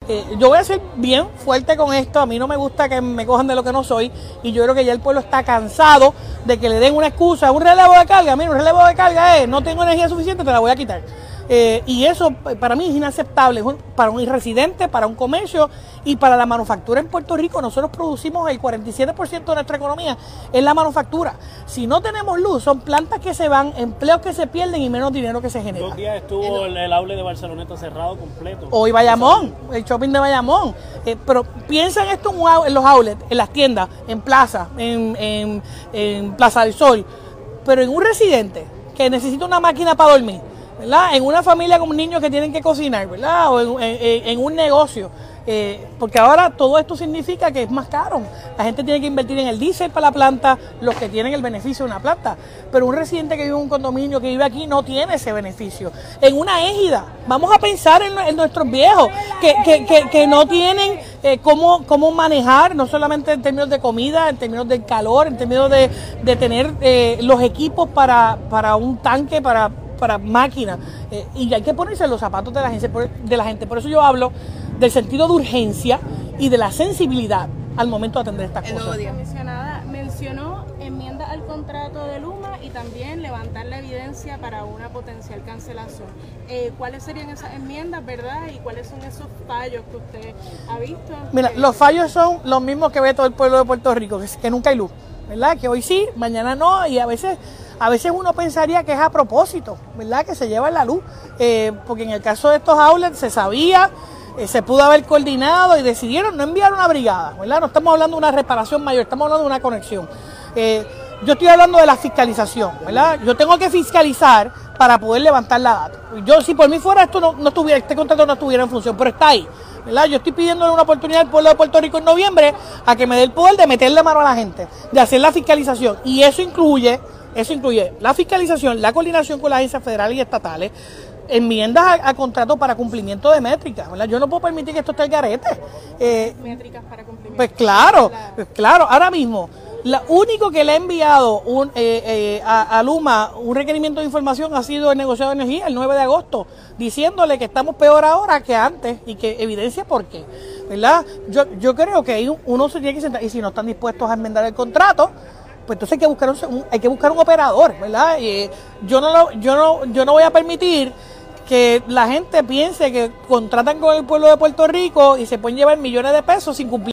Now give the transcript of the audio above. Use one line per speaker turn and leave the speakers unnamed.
Yo voy a ser bien fuerte con esto, a mí no me gusta que me cojan de lo que no soy, y yo creo que ya el pueblo está cansado de que le den una excusa, un relevo de carga. Mira, un relevo de carga es, no tengo energía suficiente, te la voy a quitar. Y eso para mí es inaceptable, para un residente, para un comercio y para la manufactura en Puerto Rico. Nosotros producimos el 47% de nuestra economía en la manufactura. Si no tenemos luz, son plantas que se van, empleos que se pierden y menos dinero que se genera.
2 días estuvo el outlet de Barceloneta cerrado completo.
Hoy Bayamón, el shopping de Bayamón. Pero piensa en esto en los outlets, en las tiendas, en plaza, en Plaza del Sol. Pero en un residente que necesita una máquina para dormir, ¿verdad? En una familia con niños que tienen que cocinar, ¿verdad? O en un negocio. Porque ahora todo esto significa que es más caro. La gente tiene que invertir en el diésel para la planta, los que tienen el beneficio de una planta. Pero un residente que vive en un condominio, que vive aquí, no tiene ese beneficio. En una égida, vamos a pensar en nuestros viejos, que no tienen cómo manejar, no solamente en términos de comida, en términos del calor, en términos de tener los equipos para un tanque, para máquinas, y hay que ponerse en los zapatos de la gente. Por eso yo hablo del sentido de urgencia y de la sensibilidad al momento de atender estas cosas.
La comisionada mencionó enmiendas al contrato de Luma y también levantar la evidencia para una potencial cancelación. ¿Cuáles serían esas enmiendas, verdad? ¿Y cuáles son esos fallos que usted ha visto?
Mira, los fallos son los mismos que ve todo el pueblo de Puerto Rico, que nunca hay luz, ¿verdad? Que hoy sí, mañana no, y a veces uno pensaría que es a propósito, ¿verdad? Que se lleva la luz, porque en el caso de estos outlets se sabía, se pudo haber coordinado y decidieron no enviar una brigada, ¿verdad? No estamos hablando de una reparación mayor, estamos hablando de una conexión. Yo estoy hablando de la fiscalización, ¿verdad? Yo tengo que fiscalizar para poder levantar la data. Yo, si por mí fuera, este contrato no estuviera en función, pero está ahí, ¿verdad? Yo estoy pidiendo una oportunidad al pueblo de Puerto Rico en noviembre a que me dé el poder de meterle mano a la gente, de hacer la fiscalización, y eso incluye la fiscalización, la coordinación con las agencias federales y estatales, enmiendas a contrato para cumplimiento de métricas, ¿verdad? Yo no puedo permitir que esto esté al garete.
Métricas para cumplimiento.
Pues claro, ahora mismo, lo único que le ha enviado a Luma un requerimiento de información ha sido el negociado de energía el 9 de agosto, diciéndole que estamos peor ahora que antes y que evidencia por qué, ¿verdad? Yo creo que uno se tiene que sentar, y si no están dispuestos a enmendar el contrato, pues entonces hay que buscar un operador, ¿verdad? Y yo no voy a permitir que la gente piense que contratan con el pueblo de Puerto Rico y se pueden llevar millones de pesos sin cumplir